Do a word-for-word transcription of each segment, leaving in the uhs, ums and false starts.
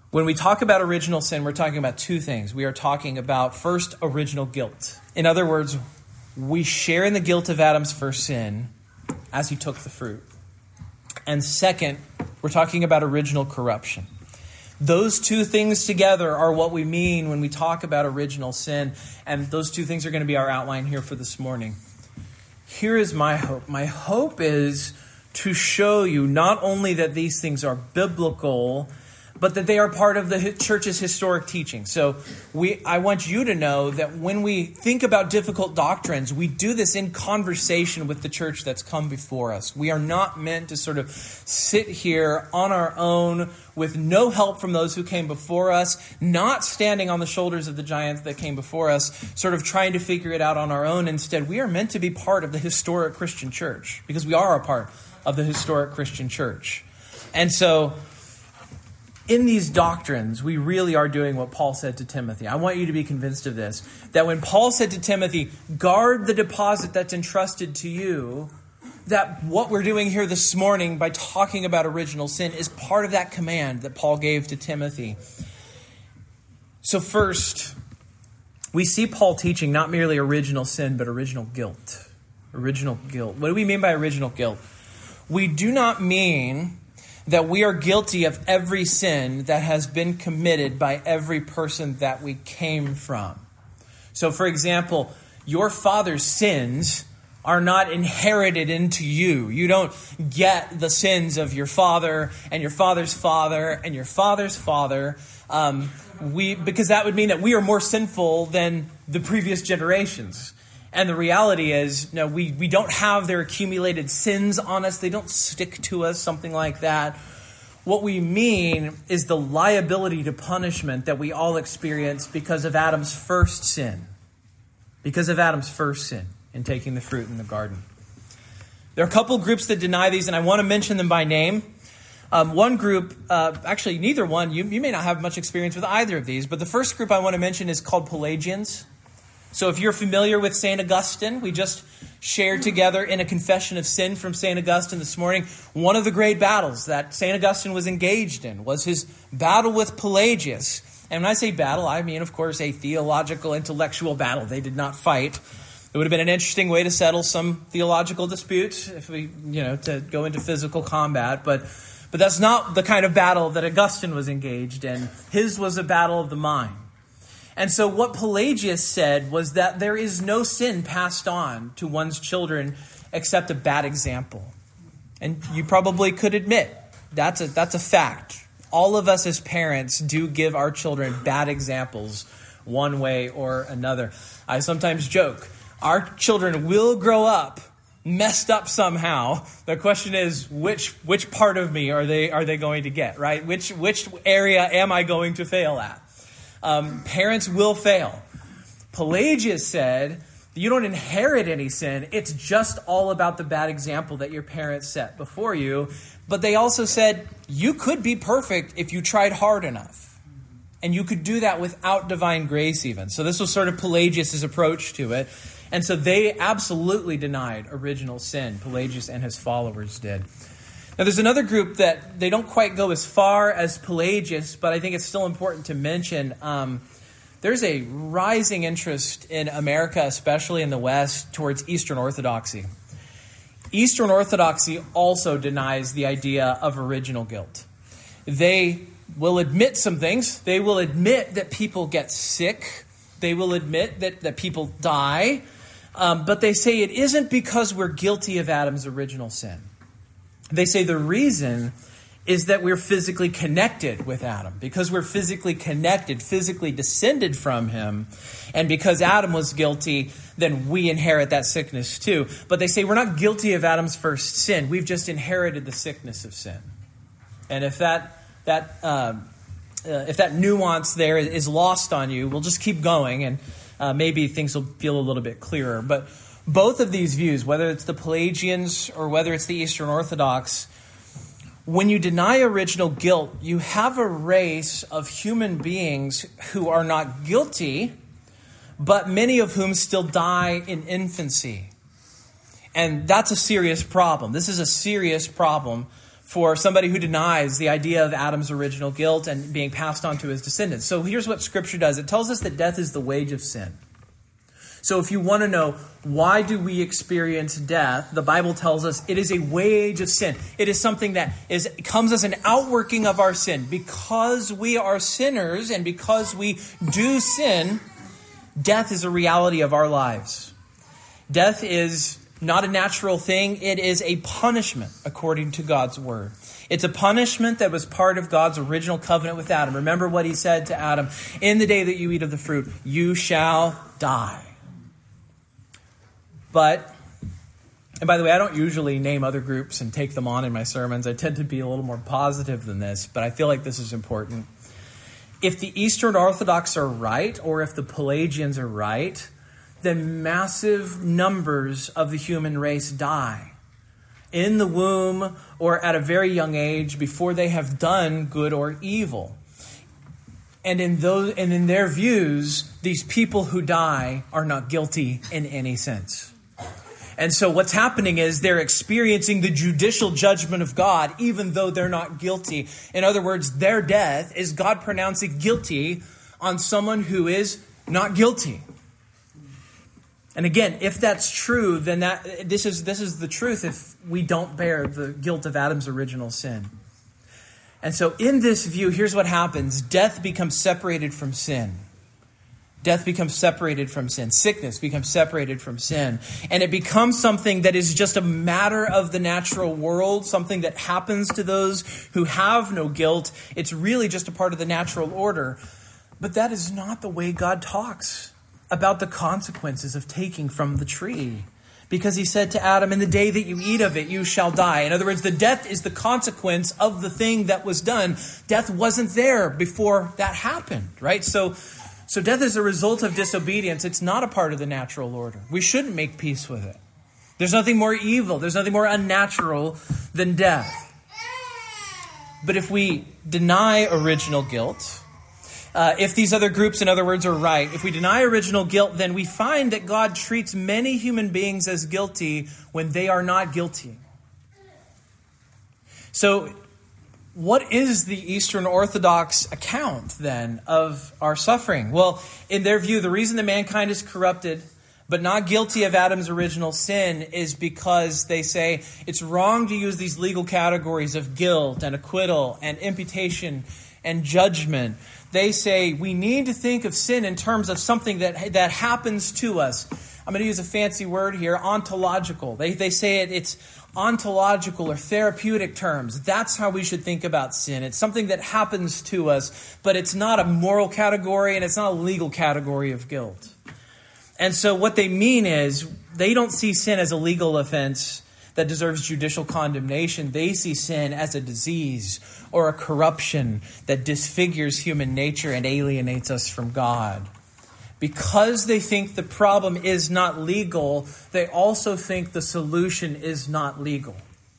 When we talk about original sin, we're talking about two things. We are talking about, first, original guilt. In other words, we share in the guilt of Adam's first sin as he took the fruit. And second, we're talking about original corruption. Those two things together are what we mean when we talk about original sin. And those two things are going to be our outline here for this morning. Here is my hope. My hope is to show you not only that these things are biblical, but that they are part of the church's historic teaching. So we, I want you to know that when we think about difficult doctrines, we do this in conversation with the church that's come before us. We are not meant to sort of sit here on our own with no help from those who came before us, not standing on the shoulders of the giants that came before us, sort of trying to figure it out on our own. Instead, we are meant to be part of the historic Christian church because we are a part of the historic Christian church. And so in these doctrines, we really are doing what Paul said to Timothy. I want you to be convinced of this, that when Paul said to Timothy, guard the deposit that's entrusted to you, that what we're doing here this morning by talking about original sin is part of that command that Paul gave to Timothy. So first, we see Paul teaching not merely original sin, but original guilt. Original guilt. What do we mean by original guilt? We do not mean that we are guilty of every sin that has been committed by every person that we came from. So, for example, your father's sins are not inherited into you. You don't get the sins of your father and your father's father and your father's father. Um, we because that would mean that we are more sinful than the previous generations. And the reality is, no, we, we don't have their accumulated sins on us. They don't stick to us, something like that. What we mean is the liability to punishment that we all experience because of Adam's first sin. Because of Adam's first sin in taking the fruit in the garden. There are a couple groups that deny these, and I want to mention them by name. Um, one group, uh, actually neither one, you, you may not have much experience with either of these, but the first group I want to mention is called Pelagians. So if you're familiar with Saint Augustine, we just shared together in a confession of sin from Saint Augustine this morning. One of the great battles that Saint Augustine was engaged in was his battle with Pelagius. And when I say battle, I mean, of course, a theological, intellectual battle. They did not fight. It would have been an interesting way to settle some theological disputes if we, you know, to go into physical combat. But, but that's not the kind of battle that Augustine was engaged in. His was a battle of the mind. And so what Pelagius said was that there is no sin passed on to one's children except a bad example. And you probably could admit that's a, that's a fact. All of us as parents do give our children bad examples one way or another. I sometimes joke, our children will grow up messed up somehow. The question is, which which part of me are they are they going to get, right? Which which area am I going to fail at? Um, parents will fail. Pelagius said, you don't inherit any sin. It's just all about the bad example that your parents set before you. But they also said, you could be perfect if you tried hard enough. And you could do that without divine grace even. So this was sort of Pelagius' approach to it. And so they absolutely denied original sin. Pelagius and his followers did. Now, there's another group that they don't quite go as far as Pelagius, but I think it's still important to mention. Um, there's a rising interest in America, especially in the West, towards Eastern Orthodoxy. Eastern Orthodoxy also denies the idea of original guilt. They will admit some things. They will admit that people get sick. They will admit that, that people die. Um, but they say it isn't because we're guilty of Adam's original sin. They say the reason is that we're physically connected with Adam. Because we're physically connected, physically descended from him. And because Adam was guilty, then we inherit that sickness too. But they say we're not guilty of Adam's first sin. We've just inherited the sickness of sin. And if that that uh, uh, if that nuance there is lost on you, we'll just keep going, and uh, maybe things will feel a little bit clearer. But both of these views, whether it's the Pelagians or whether it's the Eastern Orthodox, when you deny original guilt, you have a race of human beings who are not guilty, but many of whom still die in infancy. And that's a serious problem. This is a serious problem for somebody who denies the idea of Adam's original guilt and being passed on to his descendants. So here's what Scripture does. It tells us that death is the wage of sin. So if you want to know why do we experience death, the Bible tells us it is a wage of sin. It is something that is comes as an outworking of our sin. Because we are sinners and because we do sin, death is a reality of our lives. Death is not a natural thing. It is a punishment according to God's word. It's a punishment that was part of God's original covenant with Adam. Remember what he said to Adam, in the day that you eat of the fruit, you shall die. But, and by the way, I don't usually name other groups and take them on in my sermons. I tend to be a little more positive than this, but I feel like this is important. If the Eastern Orthodox are right, or if the Pelagians are right, then massive numbers of the human race die in the womb or at a very young age before they have done good or evil. And in those, and in their views, these people who die are not guilty in any sense. And so what's happening is they're experiencing the judicial judgment of God, even though they're not guilty. In other words, their death is God pronouncing guilty on someone who is not guilty. And again, if that's true, then that this is this is the truth if we don't bear the guilt of Adam's original sin. And so in this view, here's what happens. Death becomes separated from sin. Death becomes separated from sin. Sickness becomes separated from sin. And it becomes something that is just a matter of the natural world, something that happens to those who have no guilt. It's really just a part of the natural order. But that is not the way God talks about the consequences of taking from the tree. Because he said to Adam, in the day that you eat of it, you shall die. In other words, the death is the consequence of the thing that was done. Death wasn't there before that happened, right? So, so death is a result of disobedience. It's not a part of the natural order. We shouldn't make peace with it. There's nothing more evil. There's nothing more unnatural than death. But if we deny original guilt, Uh, if these other groups, in other words, are right, if we deny original guilt, then we find that God treats many human beings as guilty when they are not guilty. So, what is the Eastern Orthodox account, then, of our suffering? Well, in their view, the reason that mankind is corrupted, but not guilty of Adam's original sin, is because they say it's wrong to use these legal categories of guilt and acquittal and imputation and judgment. They say we need to think of sin in terms of something that that happens to us. I'm going to use a fancy word here, ontological. They they say it, it's ontological or therapeutic terms. That's how we should think about sin. It's something that happens to us, but it's not a moral category and it's not a legal category of guilt. And so what they mean is they don't see sin as a legal offense that deserves judicial condemnation. They see sin as a disease or a corruption that disfigures human nature and alienates us from God. Because they think the problem is not legal, they also think the solution is not legal.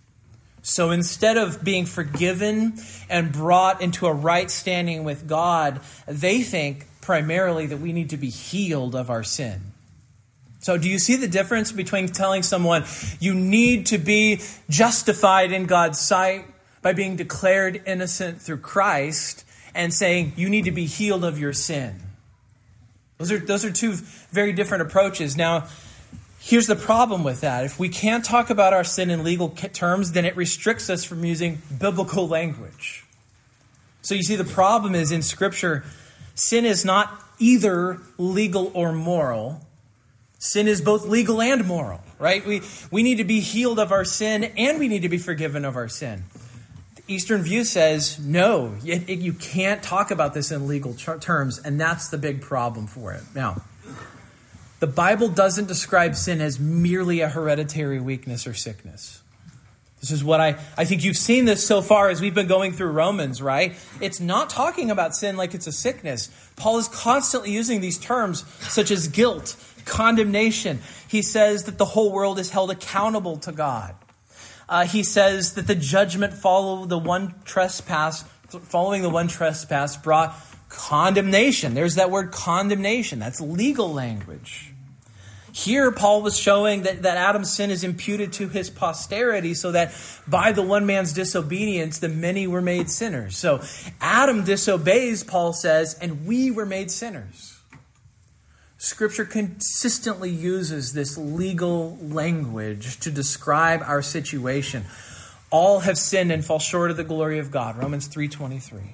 So instead of being forgiven and brought into a right standing with God, they think primarily that we need to be healed of our sin. So do you see the difference between telling someone you need to be justified in God's sight by being declared innocent through Christ and saying you need to be healed of your sin? Those are, those are two very different approaches. Now, here's the problem with that. If we can't talk about our sin in legal terms, then it restricts us from using biblical language. So you see, the problem is in Scripture, sin is not either legal or moral. Sin is both legal and moral, right? We we need to be healed of our sin and we need to be forgiven of our sin. The Eastern view says, no, you, you can't talk about this in legal terms, and that's the big problem for it. Now, the Bible doesn't describe sin as merely a hereditary weakness or sickness. This is what I, I think you've seen this so far as we've been going through Romans, right? It's not talking about sin like it's a sickness. Paul is constantly using these terms such as guilt, condemnation. He says that the whole world is held accountable to God. Uh, he says that the judgment follow the one trespass, following the one trespass brought condemnation. There's that word condemnation. That's legal language. Here, Paul was showing that, that Adam's sin is imputed to his posterity so that by the one man's disobedience, the many were made sinners. So Adam disobeys, Paul says, and we were made sinners. Scripture consistently uses this legal language to describe our situation. All have sinned and fall short of the glory of God. Romans three twenty-three.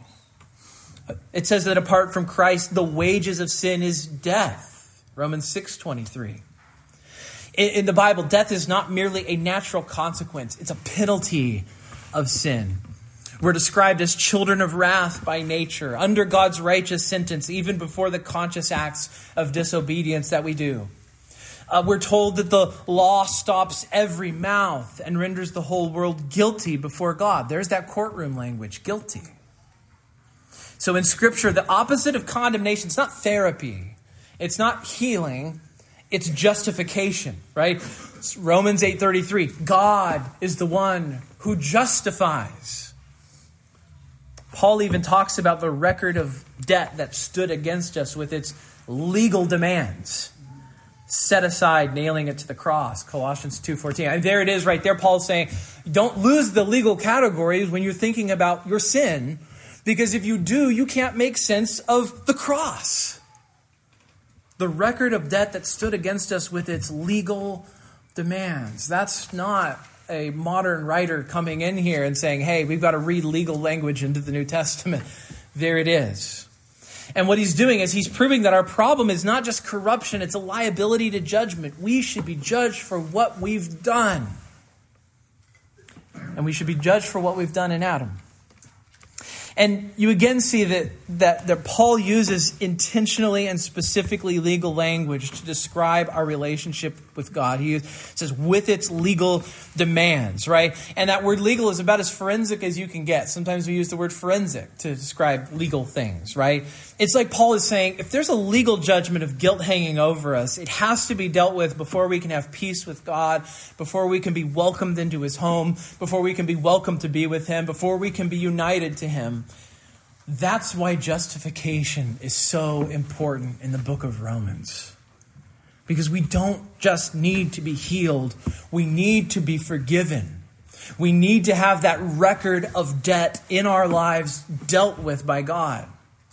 It says that apart from Christ, the wages of sin is death. Romans six twenty-three. In, in the Bible, death is not merely a natural consequence. It's a penalty of sin. We're described as children of wrath by nature, under God's righteous sentence, even before the conscious acts of disobedience that we do. Uh, we're told that the law stops every mouth and renders the whole world guilty before God. There's that courtroom language, guilty. So in Scripture, the opposite of condemnation, it's not therapy. It's not healing, it's justification, right? It's Romans eight thirty-three, God is the one who justifies. Paul even talks about the record of debt that stood against us with its legal demands. Set aside, nailing it to the cross, Colossians two fourteen. And there it is right there, Paul's saying, don't lose the legal categories when you're thinking about your sin, because if you do, you can't make sense of the cross. The record of debt that stood against us with its legal demands. That's not a modern writer coming in here and saying, hey, we've got to read legal language into the New Testament. There it is. And what he's doing is he's proving that our problem is not just corruption, it's a liability to judgment. We should be judged for what we've done. And we should be judged for what we've done in Adam. And you again see that, that, that Paul uses intentionally and specifically legal language to describe our relationship with God. He says, with its legal demands, right? And that word legal is about as forensic as you can get. Sometimes we use the word forensic to describe legal things, right? It's like Paul is saying, if there's a legal judgment of guilt hanging over us, it has to be dealt with before we can have peace with God, before we can be welcomed into his home, before we can be welcomed to be with him, before we can be united to him. That's why justification is so important in the book of Romans. Because we don't just need to be healed, we need to be forgiven. We need to have that record of debt in our lives dealt with by God.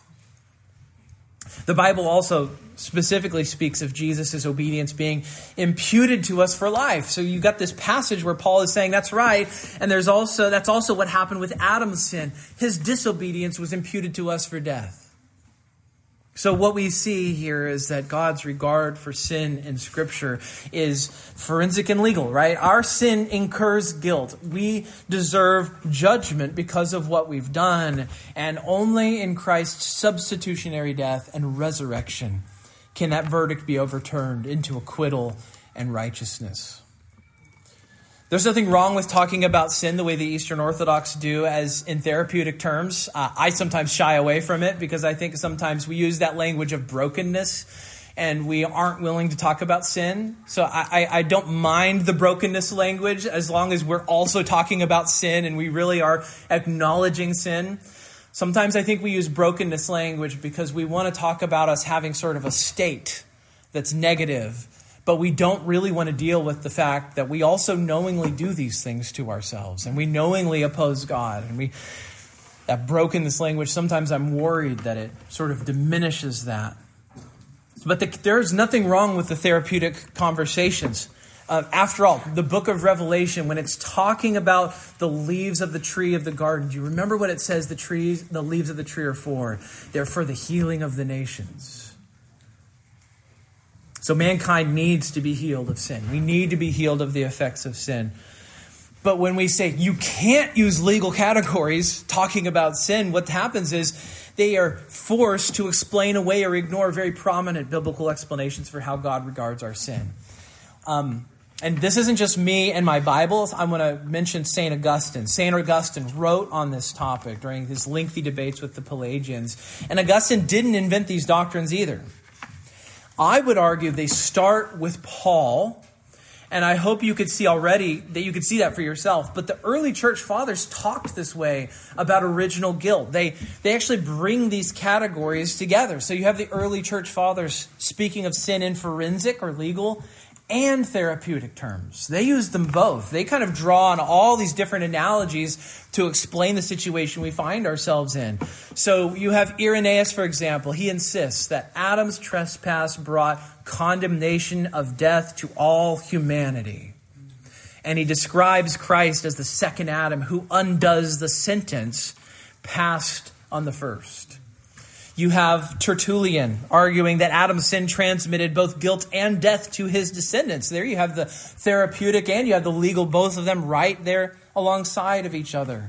The Bible also specifically speaks of Jesus' obedience being imputed to us for life. So you got this passage where Paul is saying that's right. And there's also that's also what happened with Adam's sin. His disobedience was imputed to us for death. So what we see here is that God's regard for sin in Scripture is forensic and legal, right? Our sin incurs guilt. We deserve judgment because of what we've done. And only in Christ's substitutionary death and resurrection can that verdict be overturned into acquittal and righteousness. There's nothing wrong with talking about sin the way the Eastern Orthodox do, as in therapeutic terms. Uh, I sometimes shy away from it because I think sometimes we use that language of brokenness and we aren't willing to talk about sin. So I, I, I don't mind the brokenness language as long as we're also talking about sin and we really are acknowledging sin. Sometimes I think we use brokenness language because we want to talk about us having sort of a state that's negative. But we don't really want to deal with the fact that we also knowingly do these things to ourselves. And we knowingly oppose God. And we that brokenness language, sometimes I'm worried that it sort of diminishes that. But the, there's nothing wrong with the therapeutic conversations. Uh, after all, the book of Revelation, when it's talking about the leaves of the tree of the garden, do you remember what it says the trees, the leaves of the tree are for? They're for the healing of the nations. So mankind needs to be healed of sin. We need to be healed of the effects of sin. But when we say you can't use legal categories talking about sin, what happens is they are forced to explain away or ignore very prominent biblical explanations for how God regards our sin. Um, and this isn't just me and my Bible. I'm going to mention Saint Augustine. Saint Augustine wrote on this topic during his lengthy debates with the Pelagians. And Augustine didn't invent these doctrines either. I would argue they start with Paul, And I hope you could see already that you could see that for yourself. But the early church fathers talked this way about original guilt. They, they actually bring these categories together. So you have the early church fathers speaking of sin in forensic or legal and therapeutic terms. They use them both. They kind of draw on all these different analogies to explain the situation we find ourselves in. So you have Irenaeus, for example. He insists that Adam's trespass brought condemnation of death to all humanity. And he describes Christ as the second Adam who undoes the sentence passed on the first. You have Tertullian arguing that Adam's sin transmitted both guilt and death to his descendants. There you have the therapeutic and you have the legal, both of them right there alongside of each other.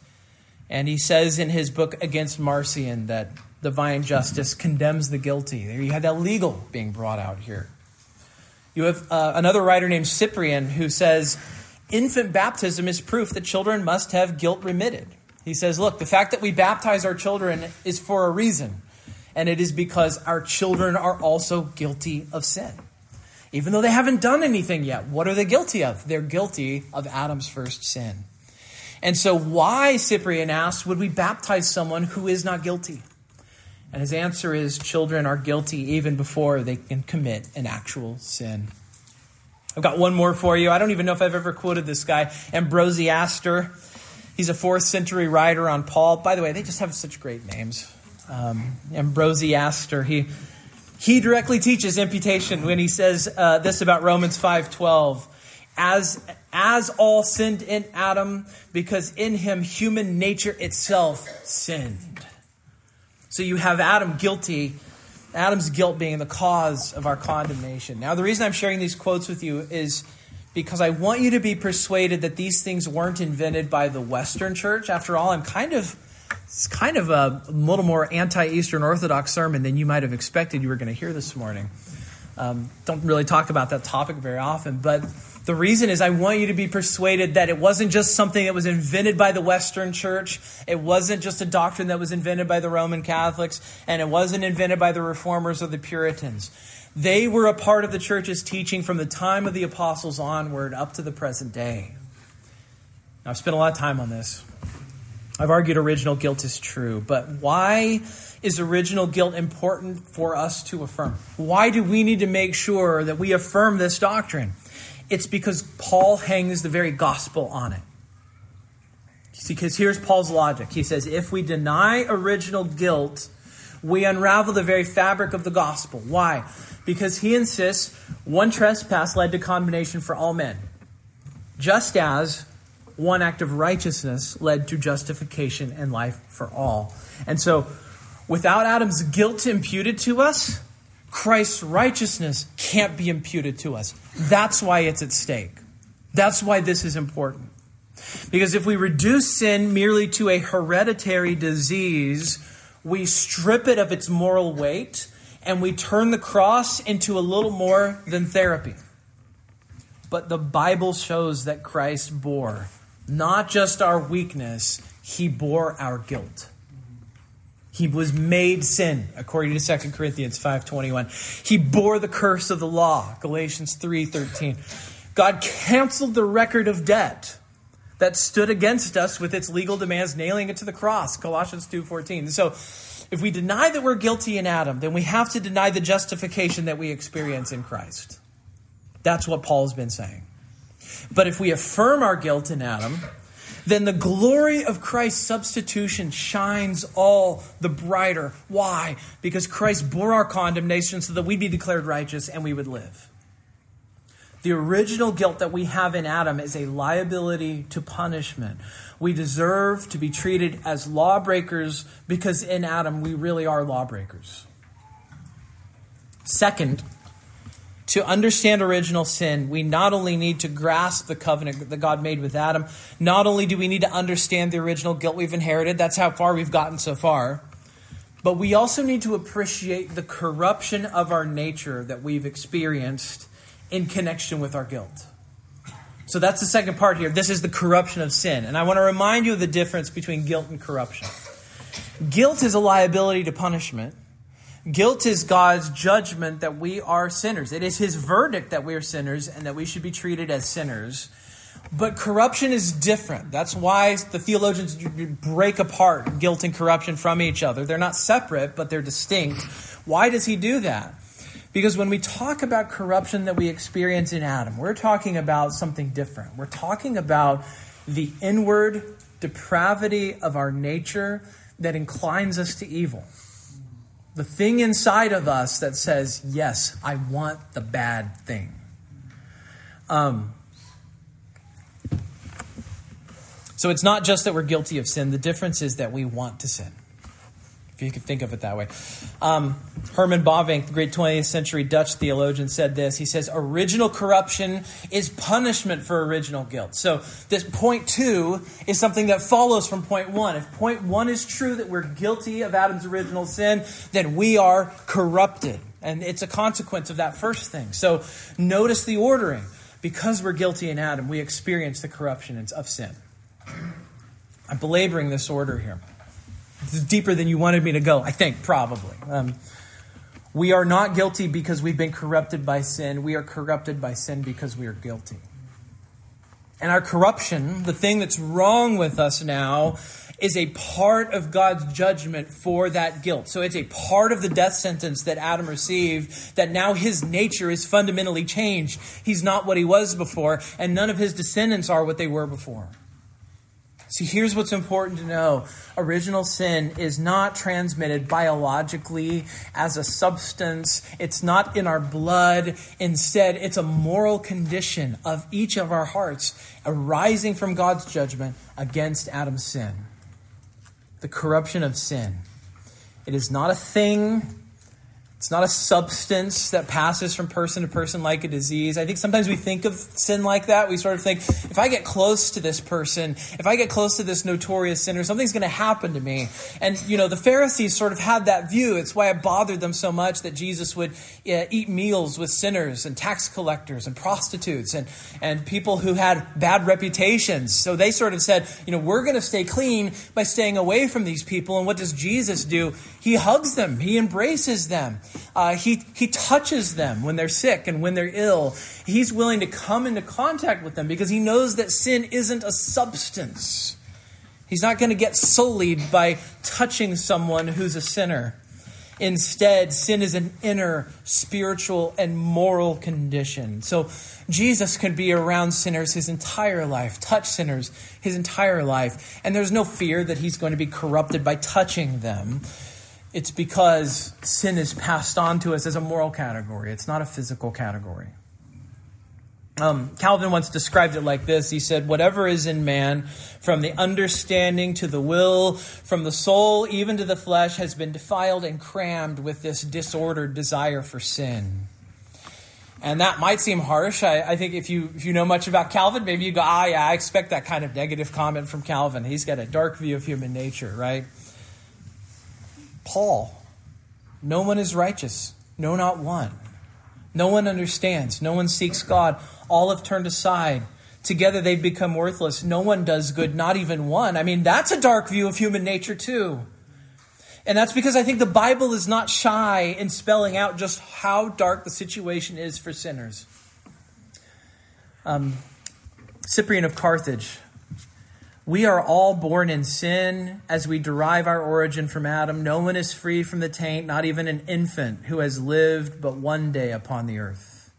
And he says in his book Against Marcion that divine justice condemns the guilty. There you have that legal being brought out here. You have uh, another writer named Cyprian who says, infant baptism is proof that children must have guilt remitted. He says, look, the fact that we baptize our children is for a reason. And it is because our children are also guilty of sin. Even though they haven't done anything yet, what are they guilty of? They're guilty of Adam's first sin. And so why, Cyprian asked, would we baptize someone who is not guilty? And his answer is children are guilty even before they can commit an actual sin. I've got one more for you. I don't even know if I've ever quoted this guy, Ambrosiaster. He's a fourth century writer on Paul. By the way, they just have such great names. Um, Ambrosiaster, he he directly teaches imputation when he says uh, this about Romans five twelve. As, as all sinned in Adam, because in him human nature itself sinned. So you have Adam guilty, Adam's guilt being the cause of our condemnation. Now, the reason I'm sharing these quotes with you is because I want you to be persuaded that these things weren't invented by the Western church. After all, I'm kind of, it's kind of a little more anti-Eastern Orthodox sermon than you might have expected you were going to hear this morning. Um, don't really talk about that topic very often, but the reason is I want you to be persuaded that it wasn't just something that was invented by the Western church. It wasn't just a doctrine that was invented by the Roman Catholics, and it wasn't invented by the Reformers or the Puritans. They were a part of the church's teaching from the time of the apostles onward up to the present day. Now, I've spent a lot of time on this. I've argued original guilt is true, but why is original guilt important for us to affirm? Why do we need to make sure that we affirm this doctrine? It's because Paul hangs the very gospel on it. Because here's Paul's logic. He says, if we deny original guilt, we unravel the very fabric of the gospel. Why? Because he insists one trespass led to condemnation for all men, just as one act of righteousness led to justification and life for all. And so, without Adam's guilt imputed to us, Christ's righteousness can't be imputed to us. That's why it's at stake. That's why this is important. Because if we reduce sin merely to a hereditary disease, we strip it of its moral weight and we turn the cross into a little more than therapy. But the Bible shows that Christ bore not just our weakness, he bore our guilt. He was made sin, according to Second Corinthians five twenty-one. He bore the curse of the law, Galatians three thirteen. God canceled the record of debt that stood against us with its legal demands, nailing it to the cross, Colossians two fourteen. So if we deny that we're guilty in Adam, then we have to deny the justification that we experience in Christ. That's what Paul's been saying. But if we affirm our guilt in Adam, then the glory of Christ's substitution shines all the brighter. Why? Because Christ bore our condemnation so that we'd be declared righteous and we would live. The original guilt that we have in Adam is a liability to punishment. We deserve to be treated as lawbreakers because in Adam we really are lawbreakers. Second, to understand original sin, we not only need to grasp the covenant that God made with Adam, not only do we need to understand the original guilt we've inherited, that's how far we've gotten so far, but we also need to appreciate the corruption of our nature that we've experienced in connection with our guilt. So that's the second part here. This is the corruption of sin. And I want to remind you of the difference between guilt and corruption. Guilt is a liability to punishment. Guilt is God's judgment that we are sinners. It is his verdict that we are sinners and that we should be treated as sinners. But corruption is different. That's why the theologians break apart guilt and corruption from each other. They're not separate, but they're distinct. Why does he do that? Because when we talk about corruption that we experience in Adam, we're talking about something different. We're talking about the inward depravity of our nature that inclines us to evil. The thing inside of us that says, yes, I want the bad thing. Um, so it's not just that we're guilty of sin. The difference is that we want to sin. If you could think of it that way. Um, Herman Bavinck, the great twentieth century Dutch theologian, said this. He says, original corruption is punishment for original guilt. So this point two is something that follows from point one. If point one is true, that we're guilty of Adam's original sin, then we are corrupted. And it's a consequence of that first thing. So notice the ordering. Because we're guilty in Adam, we experience the corruption of sin. I'm belaboring this order here. This is deeper than you wanted me to go, I think, probably. Um, we are not guilty because we've been corrupted by sin. We are corrupted by sin because we are guilty. And our corruption, the thing that's wrong with us now, is a part of God's judgment for that guilt. So it's a part of the death sentence that Adam received, that now his nature is fundamentally changed. He's not what he was before, and none of his descendants are what they were before. See, here's what's important to know. Original sin is not transmitted biologically as a substance. It's not in our blood. Instead, it's a moral condition of each of our hearts arising from God's judgment against Adam's sin. The corruption of sin. It is not a thing. It's not a substance that passes from person to person like a disease. I think sometimes we think of sin like that. We sort of think, if I get close to this person, if I get close to this notorious sinner, something's going to happen to me. And, you know, the Pharisees sort of had that view. It's why it bothered them so much that Jesus would uh, eat meals with sinners and tax collectors and prostitutes and, and people who had bad reputations. So they sort of said, you know, we're going to stay clean by staying away from these people. And what does Jesus do? He hugs them. He embraces them. Uh, he, he touches them when they're sick and when they're ill. He's willing to come into contact with them because he knows that sin isn't a substance. He's not going to get sullied by touching someone who's a sinner. Instead, sin is an inner spiritual and moral condition. So Jesus can be around sinners his entire life, touch sinners his entire life, and there's no fear that he's going to be corrupted by touching them. It's because sin is passed on to us as a moral category. It's not a physical category. Um, Calvin once described it like this. He said, whatever is in man, from the understanding to the will, from the soul even to the flesh, has been defiled and crammed with this disordered desire for sin. And that might seem harsh. I, I think if you if you know much about Calvin, maybe you go, ah, yeah, I expect that kind of negative comment from Calvin. He's got a dark view of human nature, right? Paul, no one is righteous, no, not one. No one understands, no one seeks God. All have turned aside. Together they've become worthless. No one does good, not even one. I mean, that's a dark view of human nature too. And that's because I think the Bible is not shy in spelling out just how dark the situation is for sinners. Um, Cyprian of Carthage. We are all born in sin as we derive our origin from Adam. No one is free from the taint, not even an infant who has lived but one day upon the earth.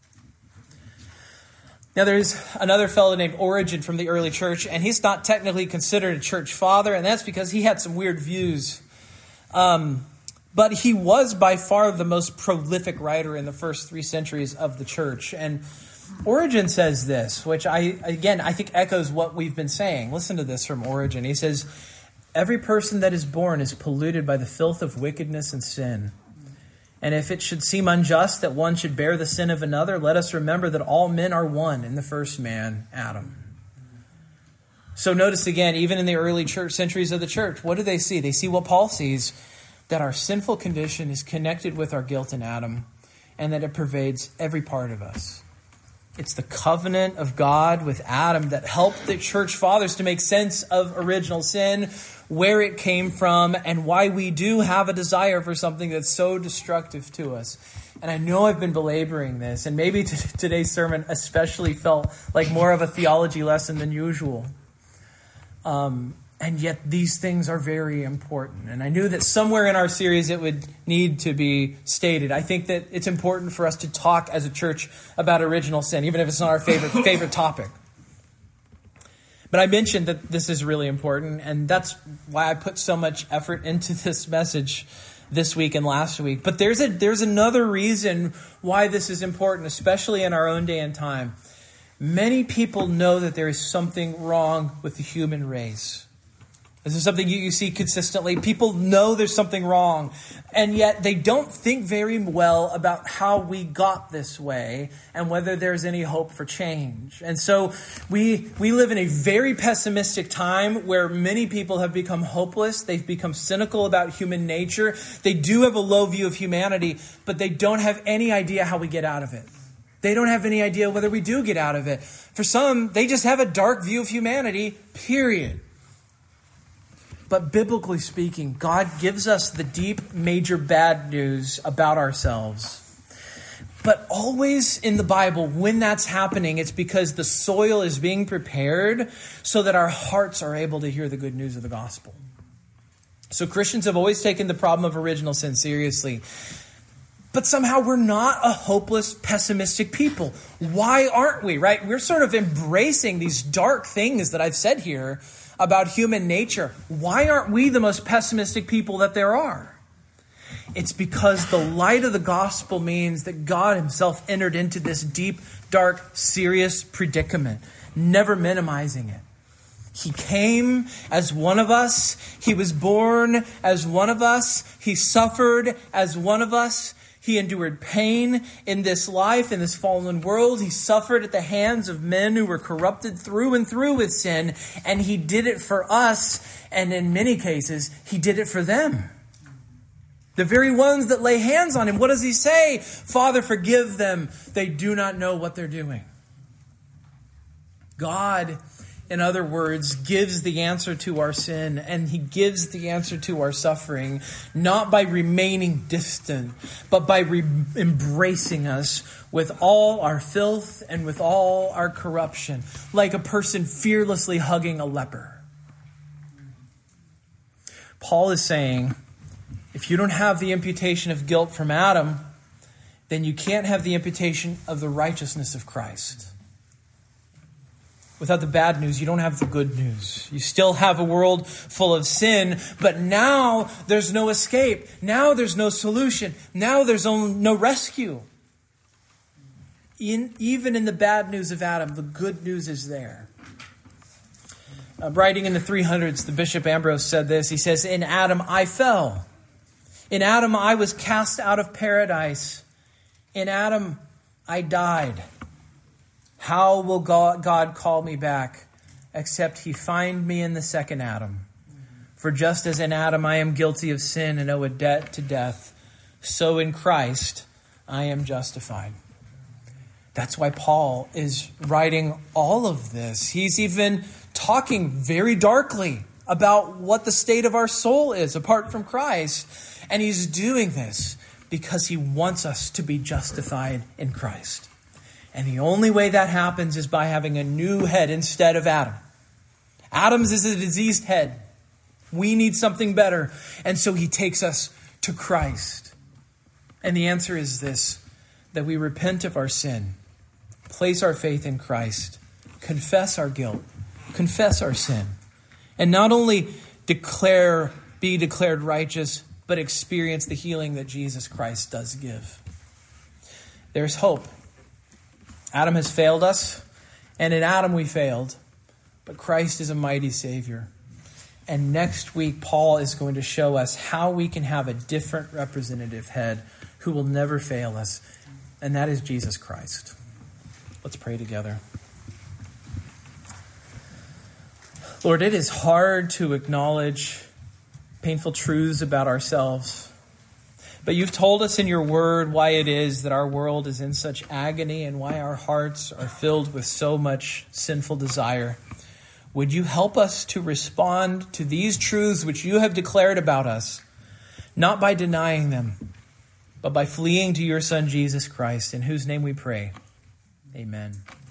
Now there's another fellow named Origen from the early church, and he's not technically considered a church father, and that's because he had some weird views. Um, but he was by far the most prolific writer in the first three centuries of the church. And Origen says this, which I, again, I think echoes what we've been saying. Listen to this from Origen. He says, every person that is born is polluted by the filth of wickedness and sin. And if it should seem unjust that one should bear the sin of another, let us remember that all men are one in the first man, Adam. So notice again, even in the early church centuries of the church, what do they see? They see what Paul sees, that our sinful condition is connected with our guilt in Adam, and that it pervades every part of us. It's the covenant of God with Adam that helped the church fathers to make sense of original sin, where it came from, and why we do have a desire for something that's so destructive to us. And I know I've been belaboring this, and maybe t- today's sermon especially felt like more of a theology lesson than usual. Um, and yet these things are very important. And I knew that somewhere in our series it would need to be stated. I think that it's important for us to talk as a church about original sin, even if it's not our favorite favorite topic. But I mentioned that this is really important, and that's why I put so much effort into this message this week and last week. But there's a there's another reason why this is important, especially in our own day and time. Many people know that there is something wrong with the human race. This is something you, you see consistently. People know there's something wrong, and yet they don't think very well about how we got this way and whether there's any hope for change. And so we we live in a very pessimistic time where many people have become hopeless. They've become cynical about human nature. They do have a low view of humanity, but they don't have any idea how we get out of it. They don't have any idea whether we do get out of it. For some, they just have a dark view of humanity, period. But biblically speaking, God gives us the deep, major bad news about ourselves. But always in the Bible, when that's happening, it's because the soil is being prepared so that our hearts are able to hear the good news of the gospel. So Christians have always taken the problem of original sin seriously. But somehow we're not a hopeless, pessimistic people. Why aren't we, right? We're sort of embracing these dark things that I've said here about human nature. Why aren't we the most pessimistic people that there are? It's because the light of the gospel means that God himself entered into this deep, dark, serious predicament, never minimizing it. He came as one of us. He was born as one of us. He suffered as one of us. He endured pain in this life, in this fallen world. He suffered at the hands of men who were corrupted through and through with sin. And he did it for us. And in many cases, he did it for them. The very ones that lay hands on him. What does he say? Father, forgive them. They do not know what they're doing. God, in other words, gives the answer to our sin, and he gives the answer to our suffering, not by remaining distant, but by re- embracing us with all our filth and with all our corruption, like a person fearlessly hugging a leper. Paul is saying, if you don't have the imputation of guilt from Adam, then you can't have the imputation of the righteousness of Christ. Without the bad news, you don't have the good news. You still have a world full of sin, but now there's no escape. Now there's no solution. Now there's no rescue. In, even in the bad news of Adam, the good news is there. Uh, writing in the three hundreds, the Bishop Ambrose said this. He says, in Adam I fell. In Adam I was cast out of paradise. In Adam I died. How will God, God call me back, except he find me in the second Adam? For just as in Adam I am guilty of sin and owe a debt to death, so in Christ I am justified. That's why Paul is writing all of this. He's even talking very darkly about what the state of our soul is apart from Christ. And he's doing this because he wants us to be justified in Christ. And the only way that happens is by having a new head instead of Adam. Adam's is a diseased head. We need something better. And so he takes us to Christ. And the answer is this, that we repent of our sin, place our faith in Christ, confess our guilt, confess our sin, and not only declare, be declared righteous, but experience the healing that Jesus Christ does give. There's hope. Adam has failed us, and in Adam we failed, but Christ is a mighty Savior. And next week, Paul is going to show us how we can have a different representative head who will never fail us, and that is Jesus Christ. Let's pray together. Lord, it is hard to acknowledge painful truths about ourselves, But you've told us in your word why it is that our world is in such agony and why our hearts are filled with so much sinful desire. Would you help us to respond to these truths which you have declared about us, not by denying them, but by fleeing to your Son, Jesus Christ, in whose name we pray. Amen.